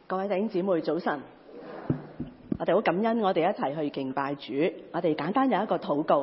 各位弟兄姊妹早晨，我哋好感恩，我哋一齊去敬拜主。我哋簡單有一個禱告。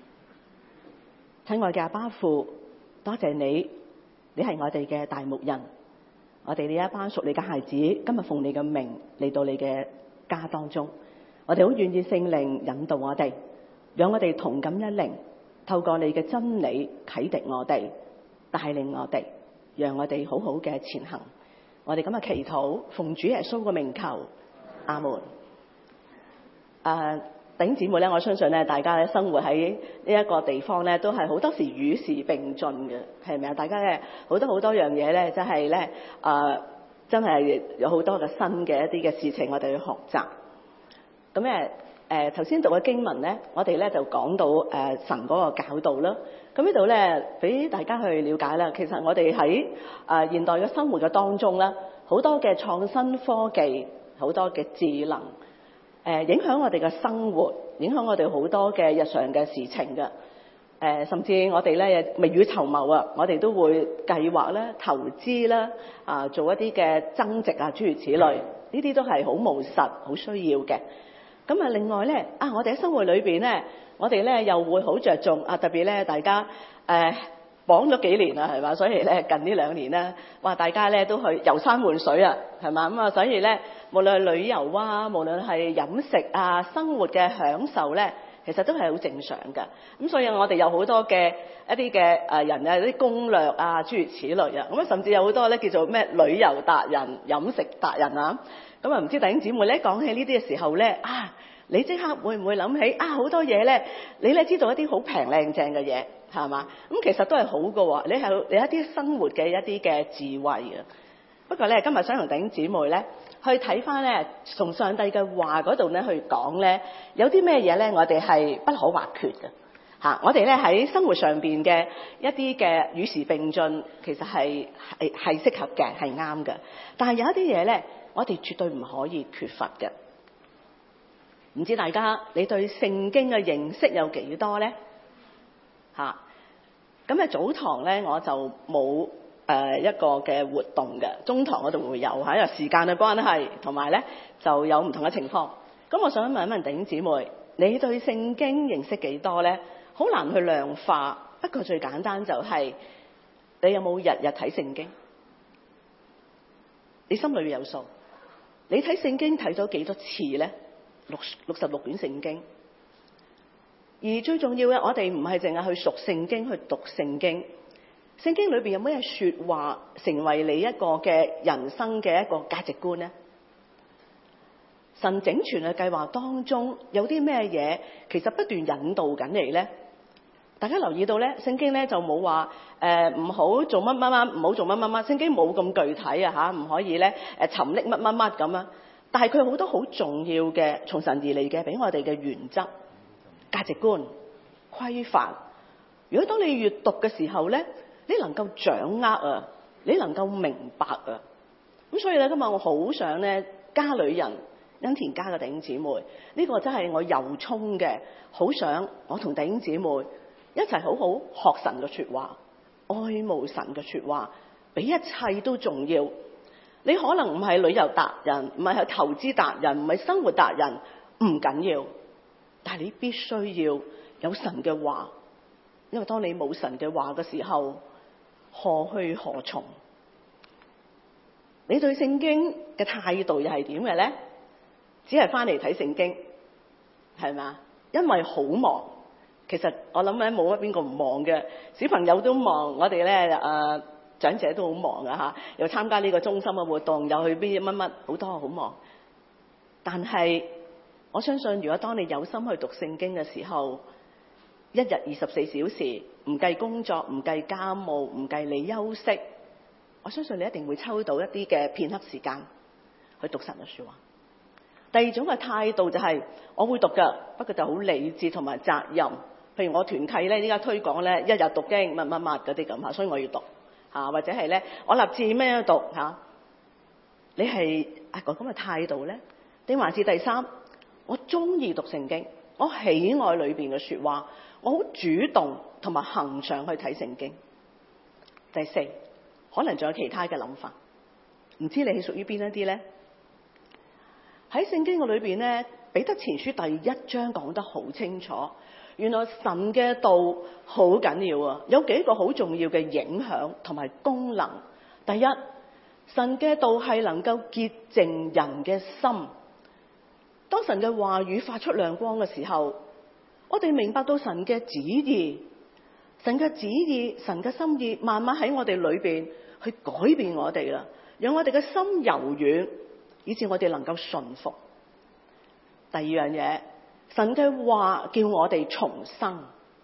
親愛嘅阿爸父，多謝你，你係我哋嘅大牧人。我哋呢一班屬你嘅孩子，今日奉你嘅名嚟到你嘅家當中，我哋好願意聖靈引導我哋，讓我哋同感一靈，透過你嘅真理啟迪我哋，帶領我哋，讓我哋好好嘅前行。我哋今日祈禱，奉主耶穌嘅名求，阿門。弟兄姊妹咧，我相信咧，大家咧生活喺呢一個地方咧，都係好多時與時並進嘅，係咪啊？大家咧好多樣嘢咧，真係咧真係有好多嘅新嘅一啲嘅事情，我哋去學習。咁頭先讀嘅經文咧，我哋咧就講到神嗰個教導啦。咁呢度咧俾大家去了解啦。其實我哋喺現代嘅生活嘅當中咧，好多嘅創新科技，好多嘅智能，影響我哋嘅生活，影響我哋好多嘅日常嘅事情嘅。甚至我哋咧未雨綢繆啊，我哋都會計劃咧、投資啦、做一啲嘅增值啊，諸如此類，呢啲都係好務實、好需要嘅。咁另外咧我哋喺生活裏邊咧，我哋咧又會好着重特別咧大家綁咗幾年啦，係嘛？所以咧近呢2年咧，哇！大家咧都去遊山玩水啊，係嘛？咁所以咧無論係旅遊啊，無論係飲食啊，生活嘅享受咧，其實都係好正常嘅。咁所以我哋有好多嘅一啲嘅人啊，啲攻略啊，諸如此類啊。咁甚至有好多咧叫做咩旅遊達人、飲食達人啊。咁唔知弟兄姊妹咧講起呢啲嘅時候咧你即刻會唔會諗起好多嘢咧？你咧知道一啲好平靚正嘅嘢係嘛？咁其實都係好嘅喎。你一啲生活嘅一啲嘅智慧啊。不過咧，今日想同弟兄姊妹咧去睇翻咧，從上帝嘅話嗰度咧去講咧，有啲咩嘢咧，我哋係不可或缺嘅。我哋咧喺生活上邊嘅一啲嘅與時並進，其實係適合嘅，係啱嘅。但係有一啲嘢咧，我哋絕對唔可以缺乏嘅。唔知大家你對聖經嘅認識有幾多咧？咁早堂咧我就冇一個嘅活動嘅，中堂嗰度會有因為時間嘅關係，同埋咧就有唔同嘅情況。咁我想問一問弟兄姊妹，你對聖經認識幾多咧？好難去量化，不過最簡單就係你有冇日日睇聖經？你心裏面有數。你睇聖經睇咗幾多次咧？66卷聖經。而最重要嘅，我哋唔係淨係去熟聖經，去讀聖經。聖經裏邊有咩說話成為你一個嘅人生嘅一個價值觀呢？神整全嘅計劃當中有啲咩嘢其實不斷引導緊你呢？大家留意到咧，聖經咧就冇話唔好做乜乜乜，唔好做乜乜乜。聖經冇咁具體唔可以咧沉溺乜乜乜咁啊。但係佢有好多好重要嘅從神而嚟嘅俾我哋嘅原則、價值觀、規範。如果當你閱讀嘅時候咧，你能夠掌握你能夠明白咁所以咧今日我好想咧家裏人恩田家嘅弟兄姊妹，呢個真係我由衷嘅，好想我同弟兄姊妹一齊好好學神嘅說話，愛慕神嘅說話，比一切都重要。你可能唔係旅遊達人，唔係投資達人，唔係生活達人，唔緊要，但係你必須要有神嘅話，因為當你冇神嘅話嘅時候，何去何從？你對聖經嘅態度又係點嘅咧？只係翻嚟睇聖經係嘛？因為好忙。其實我諗咧冇乜邊個唔忙嘅，小朋友都忙，我哋咧長者都好忙又參加呢個中心嘅活動，又去邊乜乜，好多好忙。但係我相信，如果當你有心去讀聖經嘅時候，一日24小時，唔計工作，唔計家務，唔計你休息，我相信你一定會抽到一啲嘅片刻時間去讀神嘅說話。第二種嘅態度就係我會讀㗎，不過就好理智同埋責任。譬如我團契咧，依家推廣咧，一日讀經乜乜乜嗰啲咁所以我要讀或者係咧，我立志咩都讀你係個咁嘅態度咧？定還是第三，我中意讀聖經，我喜愛裏邊嘅說話，我好主動同埋恆常去睇聖經。第四，可能仲有其他嘅諗法，唔知你係屬於邊一啲咧？ 喺聖經嘅裏邊咧，彼得前書第1章講得好清楚，原來神嘅道好緊要啊，有幾個好重要嘅影響同埋功能。第一，神嘅道係能夠潔淨人嘅心。當神嘅話語發出亮光嘅時候，我哋明白到神嘅旨意，神嘅心意慢慢喺我哋裏邊去改變我哋啦，讓我哋嘅心柔軟，以致我哋能夠順服。第二樣嘢，神嘅話叫我哋重生。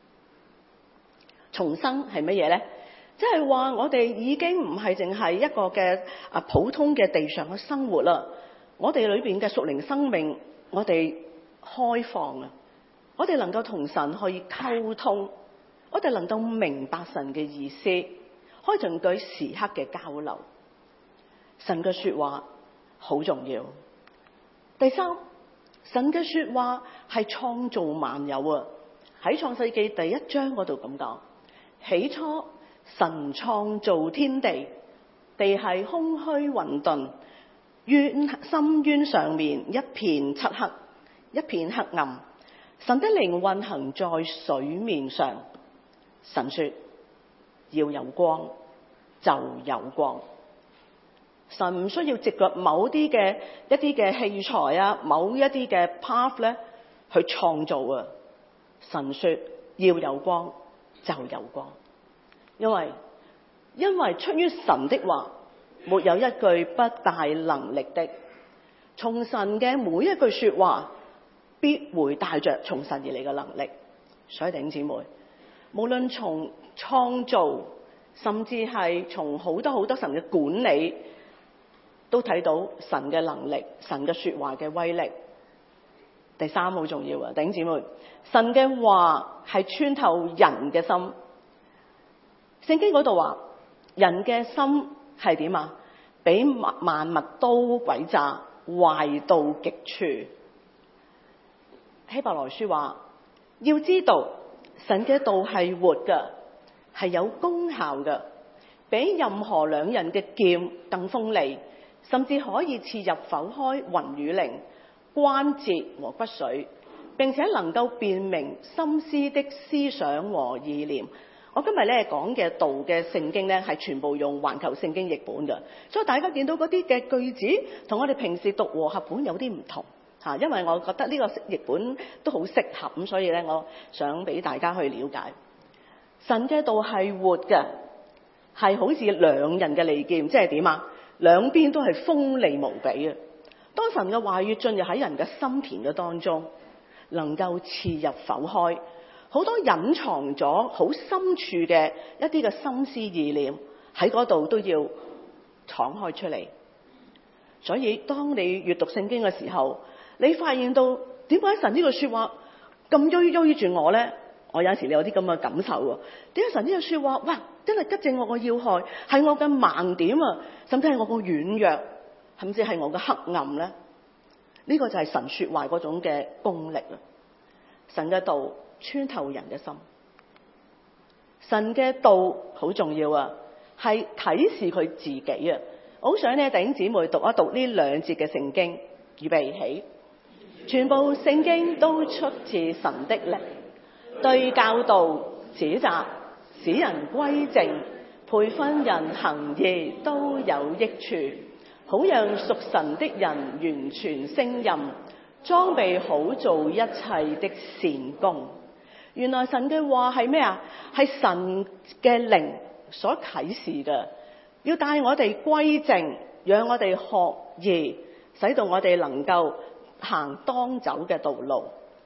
重生係乜嘢呢？即係話我哋已經唔係淨係一個嘅普通嘅地上嘅生活啦，我哋裏邊嘅屬靈生命，我哋開放啊，我哋能夠同神可以溝通，我哋能夠明白神嘅意思，開盡佢時刻嘅交流。神嘅說話好重要。第三，神嘅說話係創造萬有啊！喺創世記第1章嗰度咁講，起初神創造天地，地係空虛混沌，深淵上面一片漆黑，一片黑暗。神的靈運行在水面上。神說要有光，就有光。神唔需要藉着某啲嘅一啲嘅器材啊，某一啲嘅 path 咧去創造啊。神說要有光，就有光。因為出於神的話，沒有一句不帶能力的。從神嘅每一句說話，必會帶着從神而嚟嘅能力。所以弟兄姊妹，無論從創造，甚至係從好多神嘅管理，都睇到神嘅能力，神嘅說話嘅威力。第三好重要啊，弟兄姊妹，神嘅話係穿透人嘅心。聖經嗰度話，人嘅心係點啊？比萬物都詭詐，壞到極處。希伯來書話，要知道神嘅道係活嘅，係有功效嘅，比任何兩刃嘅劍更鋒利，甚至可以刺入剖開魂與靈、關節和骨髓，並且能夠辨明心思的思想和意念。我今日咧講嘅道嘅聖經咧，係全部用環球聖經譯本嘅，所以大家見到嗰啲嘅句子同我哋平時讀和合本有啲唔同嚇，因為我覺得呢個譯本都好適合，咁所以咧我想俾大家去了解神嘅道係活嘅，係好似兩刃嘅利劍，即係點啊？兩邊都係鋒利無比嘅。當神嘅話語進入喺人嘅心田嘅當中，能夠刺入剖開好多隱藏咗好深處嘅一啲嘅心思意念，喺嗰度都要敞開出嚟。所以當你閱讀聖經嘅時候，你發現到點解神呢個說話咁喐住我呢？我有時你有啲咁嘅感受喎。點解神呢個說話，哇，真係擊正我個要害，係我嘅盲點啊，甚至係我個軟弱，甚至係我嘅黑暗呢？呢個就係神說話嗰種嘅功力啊！神嘅道穿透人嘅心，神嘅道好重要啊，係啟示佢自己啊！我好想咧弟兄姊妹讀一讀呢2節嘅聖經，預備起。全部聖經都出自神的靈，對教導、指責、使人歸正、培訓人行義都有益處，好讓屬神的人完全勝任，裝備好做一切的善工。原來神嘅話係咩啊？係神嘅靈所啟示嘅，要帶我哋歸正，讓我哋學義，使到我哋能夠行當走嘅道路。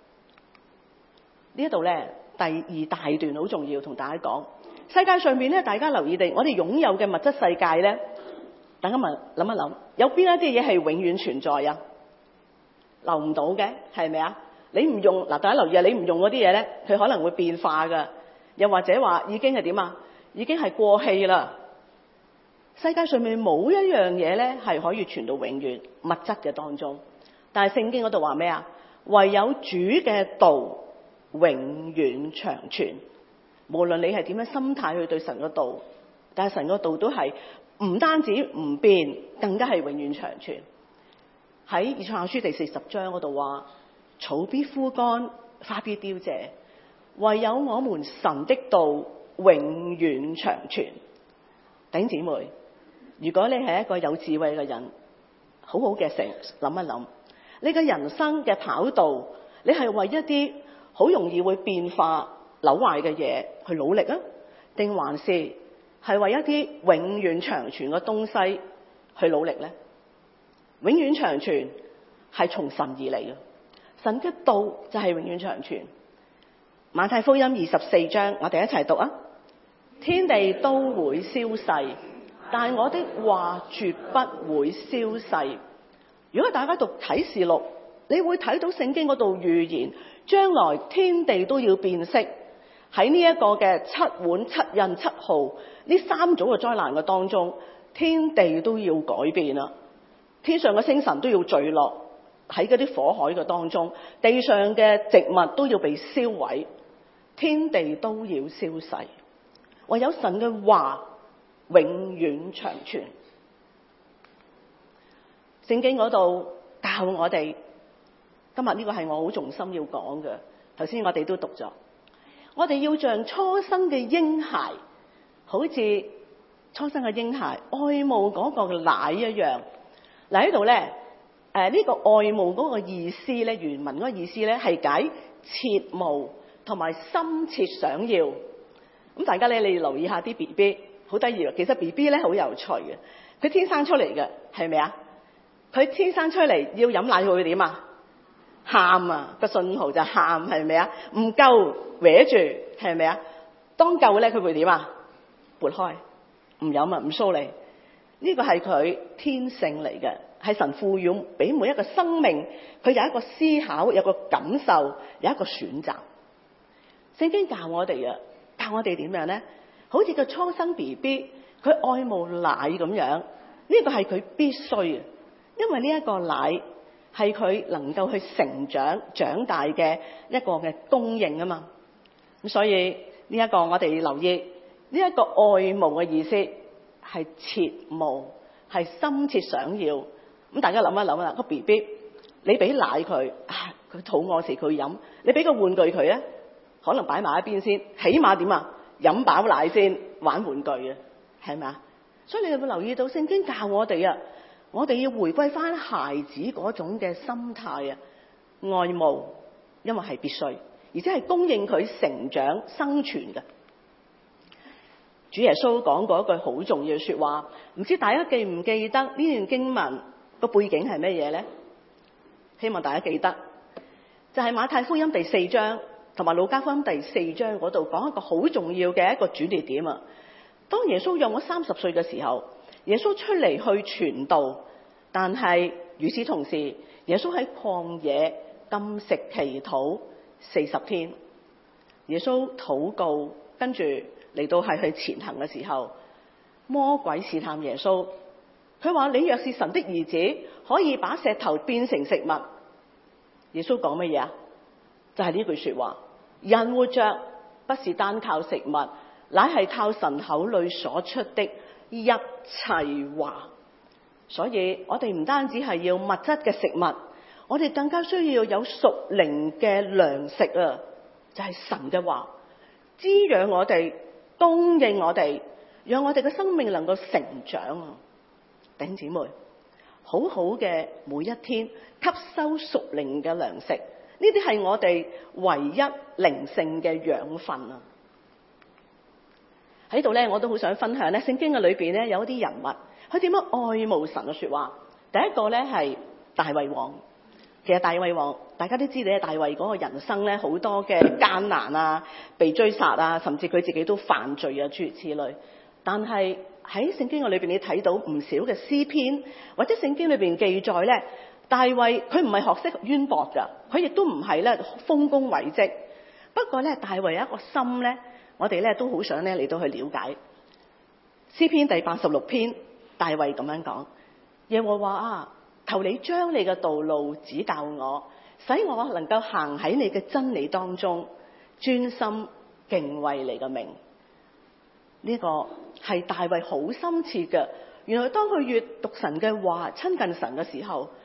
呢度咧第2大段好重要，同大家講，世界上面咧，大家留意地，我哋擁有嘅物質世界咧，大家諗一諗，有邊一啲嘢係永遠存在啊？留唔到嘅，係咪啊？你唔用嗱，大家留意啊！你唔用嗰啲嘢咧，佢可能會變化噶，又或者話已經係點啊？已經係過氣啦。世界上面冇一樣嘢咧係可以傳到永遠，物質嘅當中。但係聖經嗰度話咩啊？唯有主嘅道永遠長存。無論你係點樣心態去對神嘅道，但係神嘅道都係唔單止唔變，更加係永遠長存。 喺以賽亞書第40章嗰度話：草必枯乾，花必凋謝，唯有我們神的道永遠長存。弟兄姊妹，如果你係一個有智慧嘅人，好好嘅諗一諗，你嘅人生嘅跑道，你係為一啲好容易會變化扭壞嘅嘢去努力啊，定還是係為一啲永遠長存嘅東西去努力呢？永遠長存係從神而嚟嘅，神嘅道就係永遠長存。馬太福音24章，我哋一齊讀啊！天地都會消逝，但我的話絕不會消逝。如果大家讀啟示錄，你會睇到聖經嗰度預言，將來天地都要變色。喺呢一個嘅7碗、7印、7號呢3組嘅災難嘅當中，天地都要改變啦。天上嘅星辰都要墜落喺嗰啲火海嘅當中，地上嘅植物都要被燒毀，天地都要消逝。唯有神嘅話永遠長存。聖經嗰度教我哋，今日呢個係我好重心要講嘅。頭先我哋都讀咗，我哋要像初生嘅嬰孩，好似初生嘅嬰孩愛慕嗰個奶一樣。嗱，喺度咧，呢個愛慕嗰個意思咧，原文嗰個意思咧係解切慕同埋深切想要。咁大家咧，你留意下啲 BB， 好得意啊！其實 BB 咧好有趣嘅，佢天生出嚟嘅係咪啊？佢天生出嚟要飲奶，佢會點啊？喊啊！個信號就喊，係咪啊？唔夠搲住，係咪啊？當夠咧，佢會點啊？撥開，唔飲啊，唔騷你。呢個係佢天性嚟嘅，係神賦予俾每一個生命，佢有一個思考，有個感受，有一個選擇。聖經教我哋啊，教我哋點樣咧？好似個初生 BB， 佢愛慕奶咁樣，呢個係佢必須嘅，因為呢一個奶係佢能夠去成長長大嘅一個嘅供應啊嘛。咁所以呢一個我哋要留意，呢一個愛慕嘅意思係切慕，係深切想要。咁大家諗一諗啦，個 BB 你俾奶佢，佢肚餓時佢飲，你俾個玩具佢咧，可能擺埋一邊先，起碼點啊？飲飽奶先玩玩具啊，係咪啊？所以你有冇留意到聖經教我哋啊？我哋要回歸翻孩子嗰種嘅心態啊，愛慕，因為係必須，而且係供應佢成長生存嘅。主耶穌講過一句好重要嘅說話，唔知大家記唔記得呢段經文個背景係咩嘢咧？希望大家記得，就係馬太福音第4章同埋路加福音第4章嗰度講一個好重要嘅一個轉捩點啊！當耶穌約我30歲嘅時候，耶穌出嚟去傳道，但係與此同時，耶穌喺曠野禁食祈禱40天。耶穌禱告，跟住嚟到係去前行嘅時候，魔鬼試探耶穌，佢話：你若是神的兒子，可以把石頭變成食物。耶穌講乜嘢啊？就係呢句說話：人活着不是單靠食物，乃係靠神口裏所出的一切話。所以我哋唔單止係要物質嘅食物，我哋更加需要有屬靈嘅糧食啊！就係神嘅話，滋養我哋，供應我哋，讓我哋嘅生命能夠成長啊！弟兄姊妹，好好嘅每一天吸收屬靈嘅糧食，呢啲係我哋唯一靈性嘅養分啊！喺度咧，我都好想分享咧，聖經嘅裏邊咧有一啲人物，佢點樣愛慕神嘅說話。第一個咧係大衛王。其實大衛王大家都知道，大衛嗰個人生咧好多嘅艱難啊，被追殺啊，甚至佢自己都犯罪啊，諸如此類。但係喺聖經嘅裏邊，你睇到唔少嘅詩篇，或者聖經裏邊記載咧，大衛佢唔係學識淵博㗎，佢亦都唔係咧豐功偉績。不過咧，大衛有一個心咧，我哋咧都好想咧嚟到去了解。詩篇第86篇，大衛咁樣講：耶和華啊，求你將你嘅道路指教我，使我能夠行喺你嘅真理當中，專心敬畏你嘅名。呢個係大衛好深切嘅。原來當佢閱讀神嘅話，親近神嘅時候，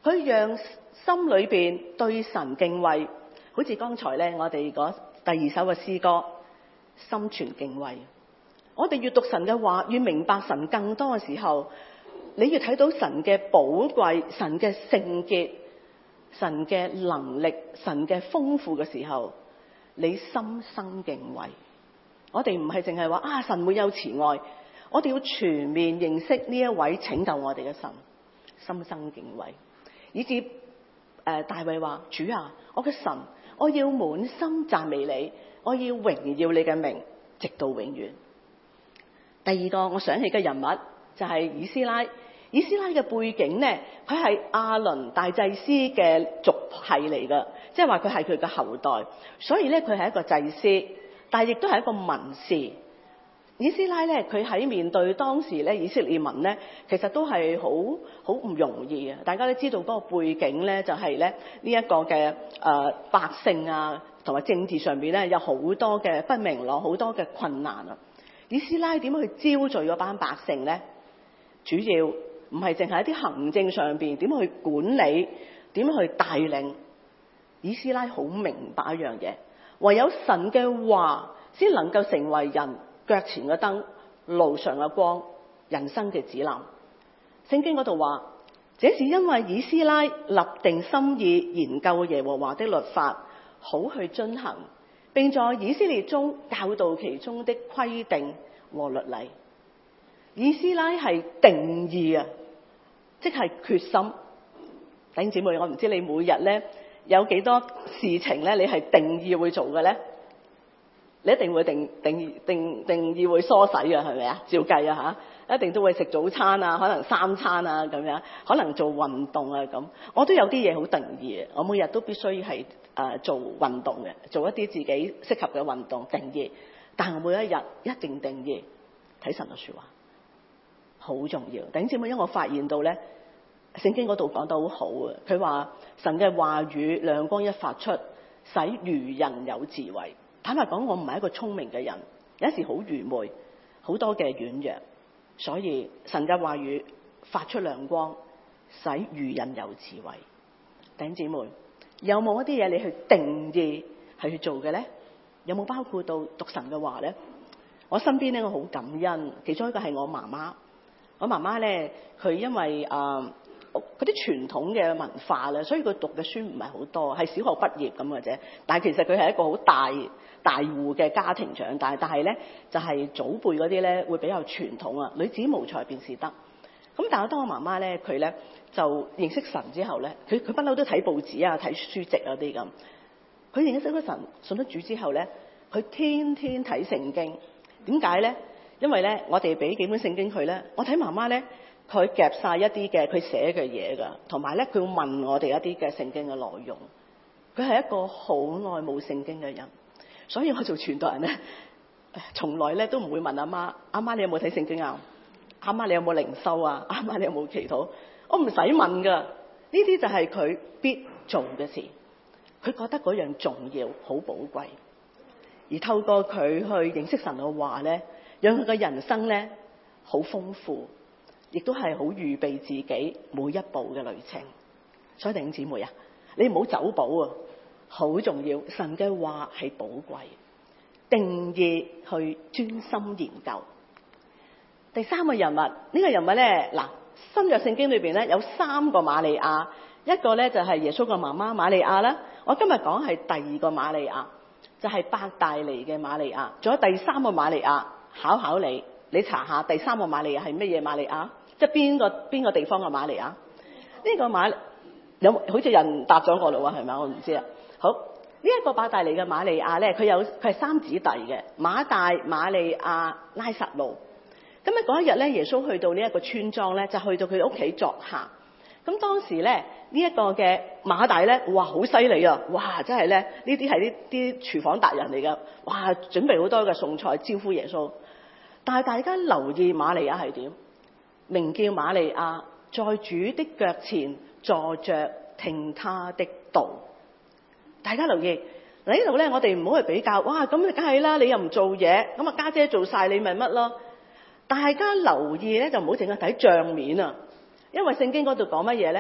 佢讓心裏邊對神敬畏，好似剛才咧我哋嗰第二首嘅詩歌，心存敬畏。我哋閱讀神嘅話，越明白神更多嘅時候，你越睇到神嘅寶貴、神嘅聖潔、神嘅能力、神嘅豐富嘅時候，你心生敬畏。我哋唔係淨係話神會有慈愛，我哋要全面認識呢一位拯救我哋嘅神，心生敬畏。以至大衛話：主啊，我嘅神，我要滿心讚美你，我要榮耀你嘅名，直到永遠。第二個我想起嘅人物就係以斯拉。以斯拉嘅背景呢，佢係亞倫大祭司嘅族系嚟㗎，即係話佢係佢嘅後代，所以咧佢係一個祭司，但係亦都係一個文士。以斯拉咧，佢喺面對當時咧以色列民咧，其實都係好唔容易啊！大家都知道嗰個背景咧，就係咧呢一個嘅百姓啊，同埋政治上邊咧有好多嘅不明朗，好多嘅困難啊！以斯拉點樣去招聚嗰班百姓咧？主要唔係淨係一啲行政上邊點樣去管理，點樣去帶領。以斯拉好明白一樣嘢，唯有神嘅話先能夠成為人腳前嘅燈，路上嘅光，人生嘅指南。聖經嗰度話，這是因為以斯拉立定心意研究耶和華的律法，好去遵行，並在以色列中教導其中的規定和律例。以斯拉係定義啊，即係決心。弟兄姊妹，我唔知你每日咧有幾多事情咧，你係定義會做嘅咧？你一定會定義會梳洗嘅，係咪啊？照計啊嚇，一定都會食早餐啊，可能3餐啊咁樣，可能做運動啊咁。我都有啲嘢好定義嘅，我每日都必須係做運動嘅，做一啲自己適合嘅運動定義。但係每一日一定定義睇神嘅説話，好重要。弟兄姊妹，因為我發現到咧，聖經嗰度講得好好啊。佢話神嘅話語亮光一發出，使愚人有智慧。坦白講，我唔係一個聰明嘅人，有時好愚昧，好多嘅軟弱，所以神嘅話語發出亮光，使愚人有智慧。弟兄姊妹，有冇一啲嘢你去定義係去做嘅咧？有冇包括到讀神嘅話咧？我身邊咧，我好感恩，其中一個係我媽媽。我媽媽咧，佢因為嗰啲傳統嘅文化咧，所以佢讀嘅書唔係好多，係小學畢業咁嘅啫。但係其實佢係一個好大戶嘅家庭長大，但係咧就係祖輩嗰啲咧會比較傳統啊，女子無才便是德。咁但係當我媽媽咧，佢咧就認識神之後咧，佢不嬲都睇報紙啊、睇書籍啊啲咁。佢認識咗神、信咗主之後咧，佢天天睇聖經。點解咧？因為咧，我哋俾幾本聖經佢咧，我睇媽媽咧，佢夾晒一啲嘅佢寫嘅嘢㗎，同埋咧佢會問我哋一啲嘅聖經嘅內容。佢係一個好愛慕聖經嘅人，所以我做傳道人咧，從來咧都唔會問阿媽：阿媽你有冇睇聖經啊？阿媽你有冇靈修啊？阿媽你有冇祈禱？我唔使問㗎，呢啲就係佢必做嘅事。佢覺得嗰樣重要，好寶貴。而透過佢去認識神嘅話咧，讓佢嘅人生咧好豐富，亦都係好預備自己每一步嘅旅程。所以弟兄姊妹啊，你唔好走寶啊，好重要。神嘅話係寶貴，定義去專心研究。第三個人物，呢個人物咧，嗱，新約聖經裏邊咧有3個瑪利亞，一個咧就係耶穌嘅媽媽瑪利亞啦。我今日講係第2個瑪利亞，就係伯大尼嘅瑪利亞。仲有第3個瑪利亞，考你查下第3個瑪利亞係乜嘢瑪利亞？即係邊個地方嘅瑪利亞？呢個有好似人答咗我啦喎，係咪？我唔知啊。好，呢一個伯大尼嘅瑪利亞咧，佢係3子弟嘅，馬大、瑪利亞、拉撒路。咁啊嗰一日咧，耶穌去到呢一個村莊咧，就去到佢屋企作客。咁當時咧，呢一個嘅馬大咧，哇好犀利啊！哇真係咧，呢啲係啲廚房達人嚟㗎。哇準備好多嘅餸菜招呼耶穌。但係大家留意瑪利亞係點？名叫瑪利亞，在主的腳前坐着聽他的道。大家留意嗱，呢度咧，我哋唔好去比較。哇咁你梗係啦，你又唔做嘢，咁啊家姐做晒你咪乜咯？大家留意咧，就唔好淨係睇帳面啊，因為聖經嗰度講乜嘢咧？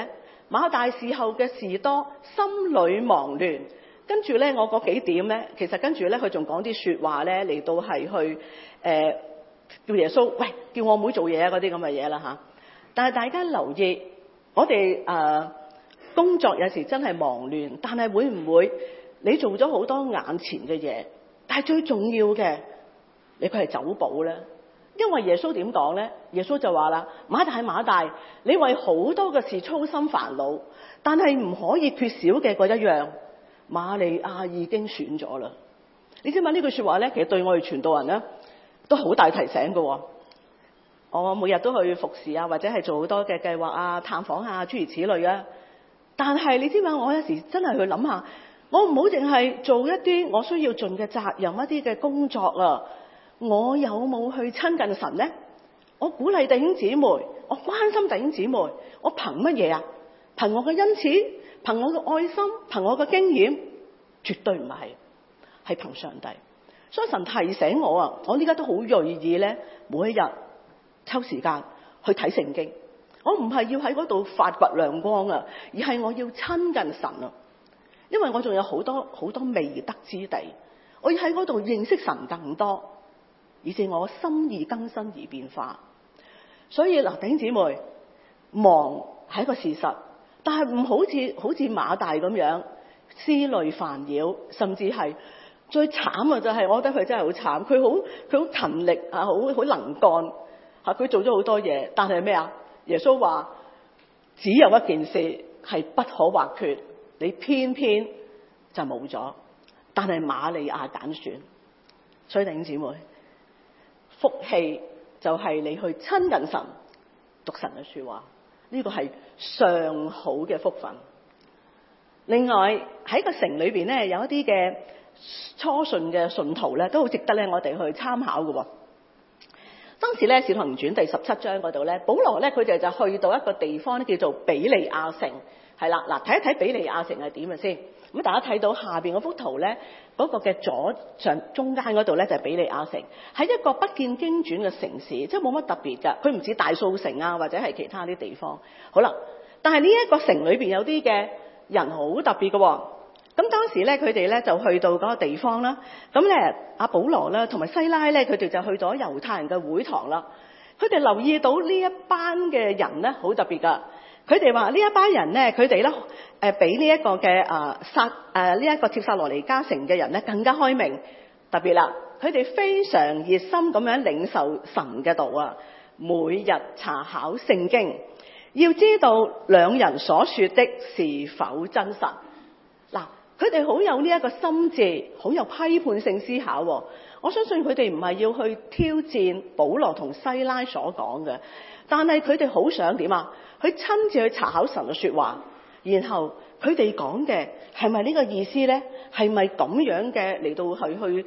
馬大伺候嘅事多，心裏忙亂。跟住咧，我嗰幾點咧，其實跟住咧，佢仲講啲説話咧，嚟到係去叫耶穌，喂，叫我妹做嘢啊，嗰啲咁嘅嘢啦嚇。但係大家留意，我哋工作有時真係忙亂，但係會唔會你做咗好多眼前嘅嘢，但係最重要嘅，你佢係走寶咧？因為耶穌點講咧？耶穌就話啦：馬大馬大，你為好多嘅事操心煩惱，但係唔可以缺少嘅嗰一樣，瑪利亞已經選咗啦。你知唔知呢句説話咧？其實對我哋傳道人咧都好大提醒嘅。我每日都去服侍啊，或者係做好多嘅計劃啊、探訪啊，諸如此類啊。但係你知唔知？我有時真係去諗下，我唔好淨係做一啲我需要盡嘅責任、一啲嘅工作啊。我有冇去親近神呢？我鼓勵弟兄姊妹，我關心弟兄姊妹，我憑乜嘢啊？憑我嘅恩賜，憑我嘅愛心，憑我嘅經驗？絕對唔係，係憑上帝。所以神提醒我啊，我依家都好銳意咧，每一日抽時間去睇聖經。我唔係要喺嗰度發掘亮光啊，而係我要親近神啊。因為我仲有好多好多未得之地，我要喺嗰度認識神更多，以致我心意更新而變化。所以嗱，弟兄姊妹，忙係一個事實，但係唔好似馬大咁樣思慮煩擾，甚至係最慘啊！就係我覺得佢真係好慘，佢好勤力啊，好能幹嚇，佢做咗好多嘢，但係咩啊？耶穌話只有一件事係不可或缺，你偏偏就冇咗。但係瑪利亞揀選，所以弟兄姊妹，福氣就係你去親近神、讀神嘅說話，呢個係上好嘅福分。另外喺個城裏邊咧，有一啲嘅初信嘅信徒咧，都好值得咧我哋去參考嘅。當時咧《使徒行傳》第17章嗰度咧，保羅咧佢哋就去到一個地方咧，叫做比利亞城。係啦，嗱，睇一睇比利亞城係點嘅先。咁大家睇到下邊嗰幅圖咧，嗰個嘅左上中間嗰度咧就係比利亞城，係一個不見經傳嘅城市，即係冇乜特別㗎。佢唔似大數城啊，或者係其他啲地方。好啦，但係呢一個城裏邊有啲嘅人好特別嘅。咁當時咧，佢哋咧就去到嗰個地方啦。咁咧，阿保羅啦同埋西拉咧，佢哋就去咗猶太人嘅會堂啦。佢哋留意到呢一班嘅人咧，好特別㗎。佢哋話呢一班人咧，佢哋咧比呢一個嘅呢一個帖撒羅尼迦城嘅人咧更加開明，特別啦，佢哋非常熱心咁樣領受神嘅道啊，每日查考聖經，要知道兩人所說的是否真實。嗱，佢哋好有呢一個心智，好有批判性思考。我相信佢哋唔係要去挑戰保羅同西拉所講嘅，但係佢哋好想點啊？去親自去查考神嘅說話，然後佢哋講嘅係咪呢個意思咧？係咪咁樣嘅嚟到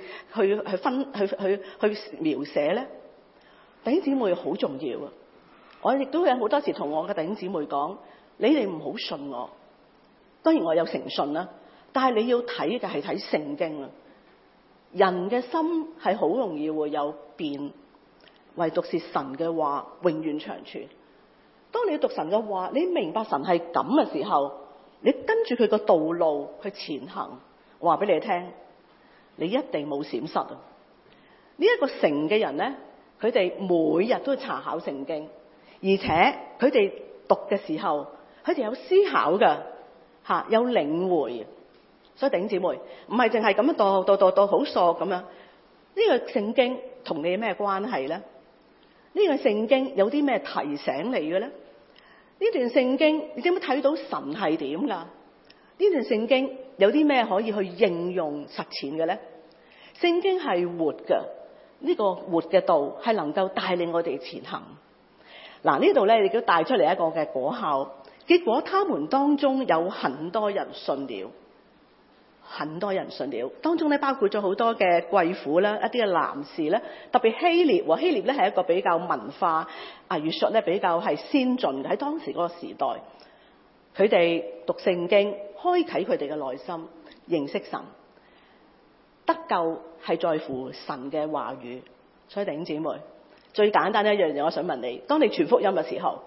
去描寫咧？弟兄姊妹好重要啊！我亦都有好多時同我嘅弟兄姊妹講，你哋唔好信我。當然我有誠信啦，但係你要睇嘅係睇聖經啊。人嘅心係好容易會有變，唯獨是神嘅話永遠長存。當你讀神嘅話，你明白神係咁嘅時候，你跟住佢個道路去前行，我話俾你聽，你一定冇閃失啊！呢一個城嘅人咧，佢哋每日都會查考聖經，而且佢哋讀嘅時候，佢哋有思考嘅吓，有領會。所以弟兄姊妹，唔係淨係咁樣讀好傻咁樣。呢個聖經同你咩關係咧？呢個聖經有啲咩提醒你嘅咧？呢段聖經你點樣睇到神係點㗎？呢段聖經有啲咩可以去應用實踐嘅咧？聖經係活嘅，呢個活嘅道係能夠帶領我哋前行。嗱，呢度咧亦都帶出嚟一個嘅果效，結果他們當中有很多人信了。很多人信了，當中咧包括咗好多嘅貴婦啦，一啲嘅男士咧，特別希臘。希臘咧係一個比較文化藝術咧比較係先進嘅，喺當時嗰個時代，佢哋讀聖經，開啟佢哋嘅內心，認識神。得救係在乎神嘅話語。所以弟兄姊妹，最簡單一樣嘢，我想問你，當你傳福音嘅時候，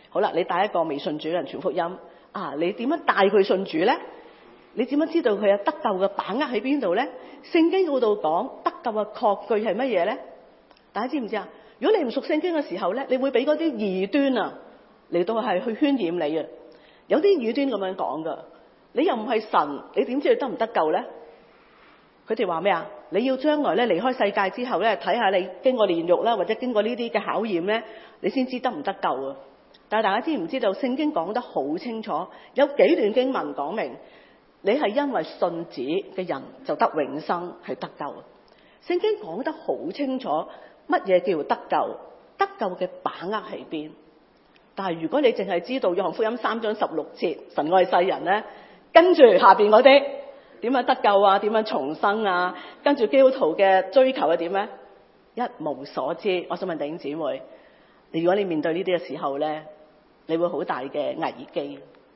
好啦，你帶一個未信主嘅人傳福音啊，你點樣帶佢信主咧？你點樣知道佢有得救嘅把握喺邊度咧？聖經嗰度講得救嘅確據係乜嘢咧？大家知唔知啊？如果你唔熟聖經嘅時候咧，你會俾嗰啲異端啊嚟到係去渲染你啊！有啲異端咁樣講噶，你又唔係神，你點知佢得唔得救咧？佢哋話咩啊？你要將來咧離開世界之後咧，睇下你經過煉獄啦，或者經過呢啲嘅考驗咧，你先知得唔得救啊！但係大家知唔知道聖經講得好清楚，有幾段經文講明，你係因為信子嘅人就得永生，係得救。聖經講得好清楚，乜嘢叫得救？得救嘅把握喺邊？但係如果你淨係知道約翰福音3章16節神愛世人咧，跟住下邊嗰啲點樣得救啊？點樣重生啊？跟住基督徒嘅追求係點咧？一無所知。我想問弟兄姊妹，如果你面對呢啲嘅時候咧，你會好大嘅危機。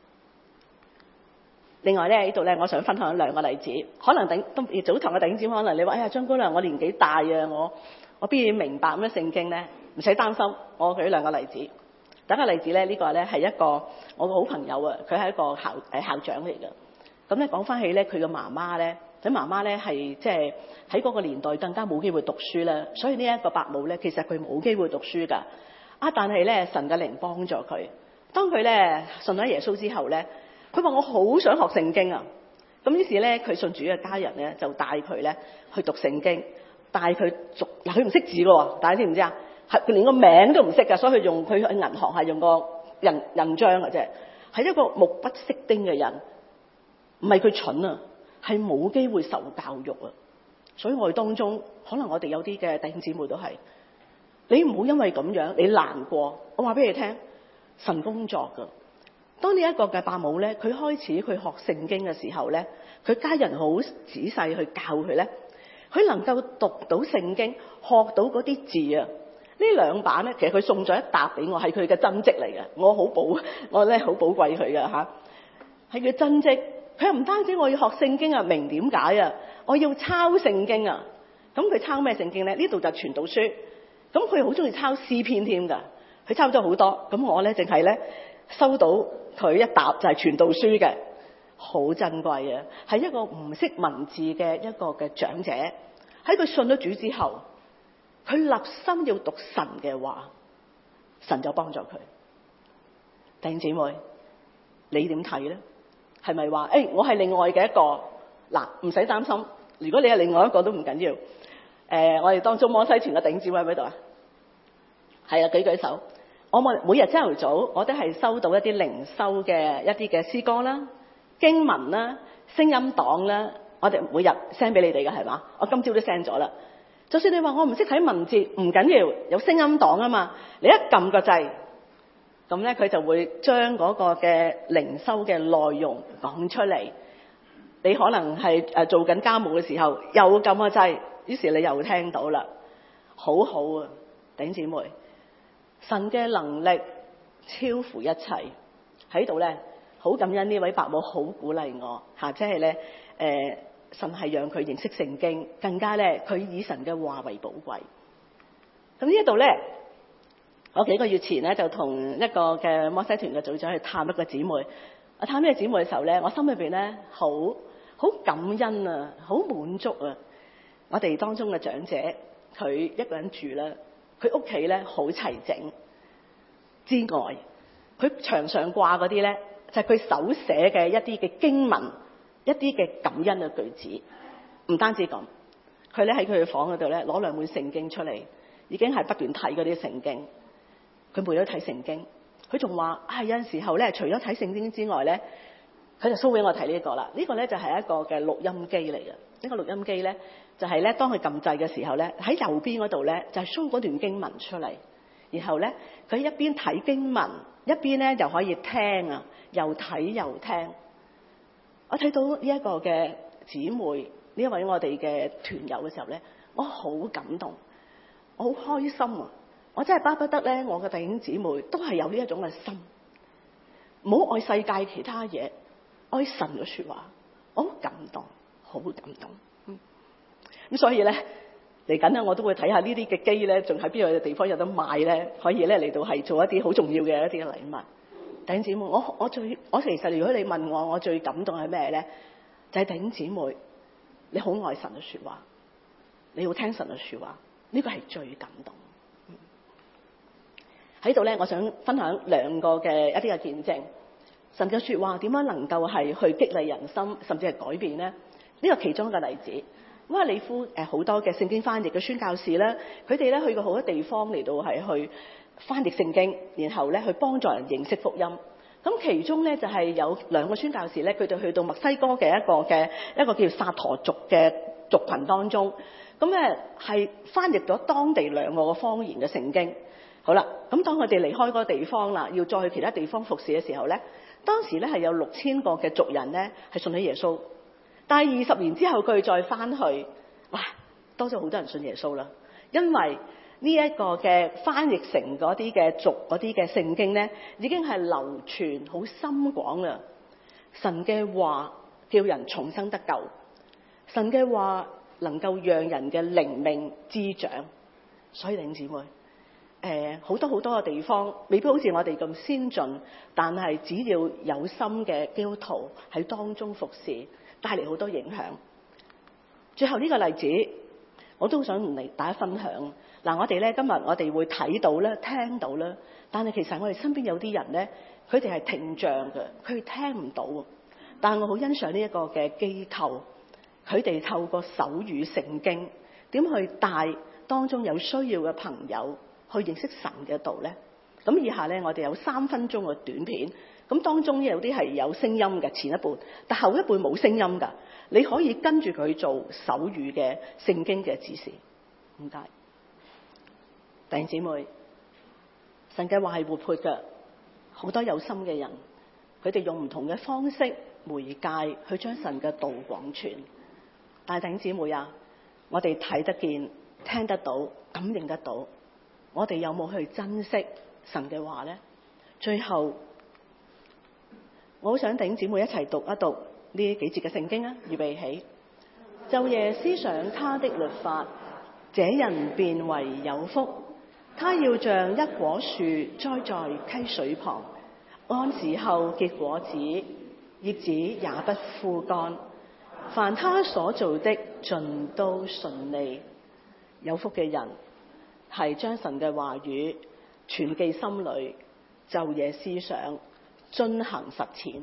另外咧喺度咧，我想分享2個例子。可能早堂嘅弟兄姊妹，可能你話：哎呀，張姑娘，我年紀大啊，我必然明白咩聖經咧？唔使擔心，我舉2個例子。第一個例子咧，呢個咧係一個我嘅好朋友啊，佢係一個校長嚟嘅。咁咧講翻起咧，佢嘅媽媽咧，佢媽媽咧係即係喺嗰個年代更加冇機會讀書啦，所以呢一個伯母咧，其實佢冇機會讀書㗎。但係咧神嘅靈幫助佢。當佢咧信咗耶穌之後咧，佢話我好想學聖經啊。咁於是咧佢信主嘅家人咧就帶佢咧去讀聖經，帶佢讀。嗱，佢唔識字㗎喎，大家知唔知啊？佢連個名都唔識㗎，所以佢去銀行係用個印章嘅啫。係一個目不識丁嘅人，唔係佢蠢啊，係冇機會受教育啊。所以我哋當中可能我哋有啲嘅弟兄姊妹都係，你唔好因為咁樣你難過。我話俾你聽，神工作㗎。當呢一個嘅伯母咧，佢開始去學聖經嘅時候咧，佢家人好仔細去教佢咧，佢能夠讀到聖經，學到嗰啲字啊。呢2版咧，其實佢送咗一沓俾我，係佢嘅真跡嚟嘅。我咧好寶貴佢嘅嚇，係佢真跡。佢又唔單止我要學聖經啊，明點解啊，我要抄聖經啊。咁佢抄咩聖經咧？呢度就傳道書。咁佢好中意抄詩篇添㗎，佢抄咗好多。咁我咧淨係咧收到佢一沓就係傳道書嘅，好珍貴啊！係一個唔識文字嘅一個嘅長者，喺佢信咗主之後，佢立心要讀神嘅話，神就幫助佢。弟兄姊妹，你點睇咧？係咪話我係另外嘅一個？嗱，唔使擔心，如果你係另外一個都唔緊要。我哋當中摩西團嘅弟兄姊妹喺邊度啊？係啊，舉舉手。我每日朝頭早我都係收到一啲靈修嘅一啲嘅詩歌啦、經文啦、聲音檔啦，我哋每日 send 俾你哋嘅係嘛？我今朝都 send 咗啦。就算你話我唔識睇文字，唔緊要，有聲音檔啊嘛，你一撳個掣，咁咧佢就會將嗰個嘅靈修嘅內容講出嚟。你可能係做緊家務嘅時候，又撳個掣，於是你又聽到啦，好好啊，弟兄姊妹，神嘅能力超乎一切。喺度咧，好感恩呢位伯母好鼓勵我嚇，即係咧神係讓佢認識聖經，更加咧佢以神嘅話為寶貴。咁呢一度咧，我幾個月前咧就同一個嘅摩西團嘅組長去探一個姊妹。我探呢個姊妹嘅時候咧，我心裏邊咧好感恩啊，好滿足啊。我哋當中嘅長者，佢一個人住啦，佢屋企咧好齊整之外，佢牆上掛嗰啲咧就係佢手寫嘅一啲嘅經文，一啲嘅感恩嘅句子。唔單止咁，佢咧喺佢嘅房嗰度咧攞2本聖經出嚟，已經係不斷睇嗰啲聖經。佢每日都睇聖經，佢仲話有陣時候咧，除咗睇聖經之外咧，佢就 show 俾我睇呢個啦。呢個咧就係一個嘅錄音機嚟嘅。呢個錄音機咧就係咧當佢撳掣嘅時候咧，喺右邊嗰度咧就係 show 嗰段經文出嚟，然後咧佢一邊睇經文，一邊咧又可以聽啊，又睇又聽。我睇到呢一個嘅姊妹，呢一位我哋嘅團友嘅時候咧，我好感動，我好開心啊！我真係巴不得咧，我嘅弟兄姊妹都係有呢一種嘅心，唔好愛世界其他嘢，愛神嘅說話。我好感動，好感動。咁所以咧， 嚟緊咧，我都會睇下呢啲嘅機咧，仲喺邊個地方有得賣咧，可以咧嚟到係做一啲好重要嘅一啲嘅禮物。弟兄姊妹，我其實如果你問我最感動係咩咧，就係弟兄姊妹，你好愛神嘅說話，你要聽神嘅說話，呢個係最感動。喺度咧，我想分享兩個嘅一啲嘅見證。神嘅說話點樣能夠係去激勵人心，甚至係改變咧？呢個其中一個例子。咁啊，利夫好多嘅聖經翻譯嘅宣教士咧，佢哋咧去過好多地方嚟到係去翻譯聖經，然後咧去幫助人認識福音。咁其中咧就係有兩個宣教士咧，佢哋去到墨西哥嘅一個叫薩陀族嘅族群當中，咁咧係翻譯咗當地兩個嘅方言嘅聖經。好啦，咁當佢哋離開嗰個地方啦，要再去其他地方服侍嘅時候咧，當時咧係有6000個嘅族人咧係信咗耶穌。但係20年之後佢再翻去，哇，多咗好多人信耶穌啦。因為呢一個嘅翻譯成嗰啲嘅族嗰啲嘅聖經咧，已經係流傳好深廣啦。神嘅話叫人重生得救，神嘅話能夠讓人嘅靈命滋長。所以弟兄姊妹，好多嘅地方未必好似我哋咁先進，但係只要有心嘅基督徒喺當中服侍，帶嚟好多影響。最後呢個例子，我都想同大家分享。嗱，我哋咧今日我哋會睇到咧、聽到咧，但係其實我哋身邊有啲人咧，佢哋係聽障嘅，佢哋聽唔到。但係我好欣賞呢一個嘅機構，佢哋透過手語聖經，點去帶當中有需要嘅朋友去認識神嘅道咧。咁以下咧，我哋有3分鐘嘅短片。咁當中有啲係有聲音嘅前一半，但後一半冇聲音㗎。你可以跟住佢做手語嘅聖經嘅指示。唔該，弟兄姊妹，神嘅話係活潑嘅，好多有心嘅人，佢哋用唔同嘅方式媒介去將神嘅道廣傳。但係弟兄姊妹啊，我哋睇得見、聽得到、感應得到，我哋有冇去珍惜神嘅話咧？最後，我好想弟兄姊妹一齊讀一讀呢幾節嘅聖經啊！預備起，晝夜思想他的律法，這人便為有福。他要像一棵樹栽在溪水旁，按時候結果子，葉子也不枯乾。凡他所做的盡都順利。有福嘅人係將神嘅話語存記心裏，晝夜思想，遵行實踐。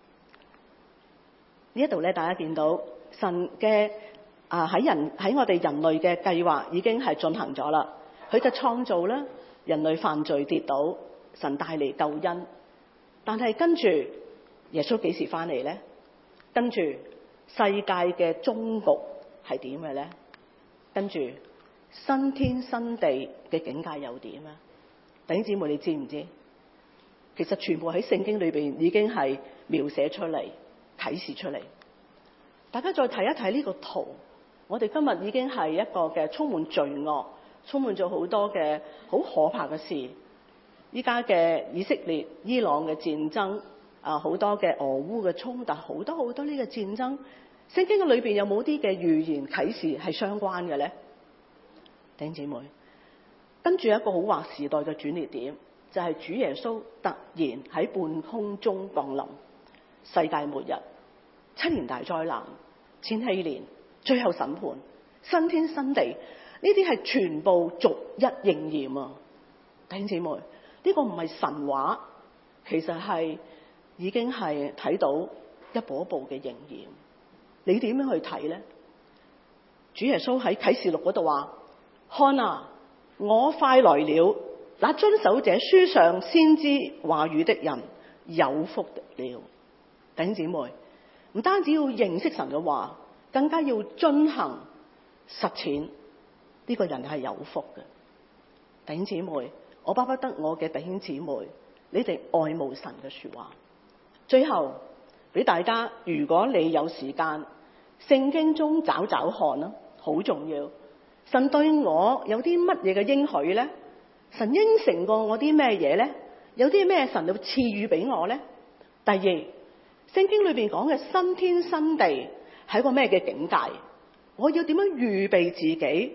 呢一度咧，大家見到神嘅喺我哋人類嘅計劃已經係進行咗啦。佢嘅創造咧，人類犯罪跌倒，神帶嚟救恩。但係跟住耶穌幾時翻嚟咧？跟住世界嘅終局係點嘅咧？跟住新天新地嘅境界又點啊？弟兄姊妹，你知唔知？其實全部喺聖經裏邊已經係描寫出嚟、啟示出嚟。大家再睇一睇呢個圖，我哋今日已經係一個嘅充滿罪惡、充滿咗好多嘅好可怕嘅事。依家嘅以色列、伊朗嘅戰爭，好多嘅俄烏嘅衝突，好多呢個戰爭。聖經嘅裏邊有冇啲嘅預言啟示係相關嘅咧？弟兄姊妹，跟住一個好劃時代嘅轉捩點，就係主耶穌突然喺半空中降臨，世界末日、7年大災難、千禧年、最後審判、新天新地，呢啲係全部逐一應驗啊！弟兄姊妹，呢個唔係神話，其實係已經係睇到一步一步嘅應驗。你點樣去睇咧？主耶穌喺啟示錄嗰度話：看啊，我快來了！那遵守這書上先知話語的人有福了。弟兄姊妹，唔單止要認識神嘅話，更加要遵行實踐，呢個人係有福嘅。弟兄姊妹，我巴不得我嘅弟兄姊妹，你哋愛慕神嘅說話。最後俾大家，如果你有時間，聖經中找看啦，好重要。神對我有啲乜嘢嘅應許咧？神應承過我啲咩嘢咧？有啲咩神會賜予俾我咧？第二，聖經裏邊講嘅新天新地係一個咩嘅境界？我要點樣預備自己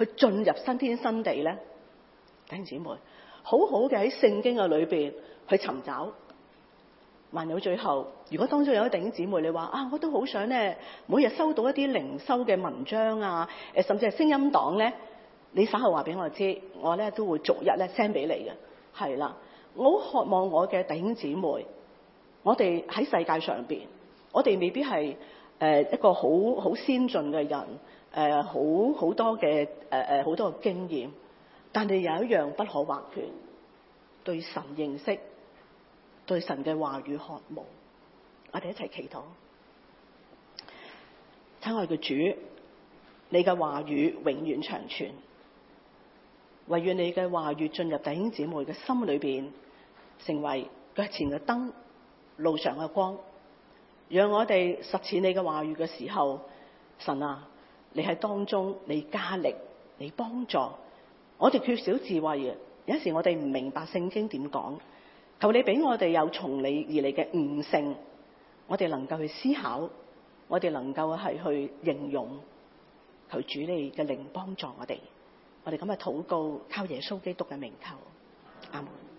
去進入新天新地咧？弟兄姊妹，好好嘅喺聖經嘅裏邊去尋找。萬有最後，如果當中有啲弟兄姊妹你話啊，我都好想咧，每日收到一啲靈修嘅文章啊，甚至係聲音檔咧，你稍後話俾我知，我咧都會逐日咧 send 俾你嘅。係啦，我好渴望我嘅弟兄姊妹，我哋喺世界上邊，我哋未必係一個好先進嘅人，好多嘅好多嘅經驗，但係有一樣不可或缺，對神認識，對神嘅話語渴慕。我哋一齊祈禱。親愛嘅主，你嘅話語永遠長存，惟願你嘅話語進入弟兄姊妹嘅心裏邊，成為腳前嘅燈，路上嘅光，讓我哋實踐你嘅話語嘅時候，神啊，你喺當中，你加力，你幫助。我哋缺少智慧嘅，有時我哋唔明白聖經點講，求你俾我哋有從你而嚟嘅悟性，我哋能夠去思考，我哋能夠係去應用，求主你嘅靈幫助我哋。我哋咁嘅禱告，靠耶穌基督嘅名求，阿門。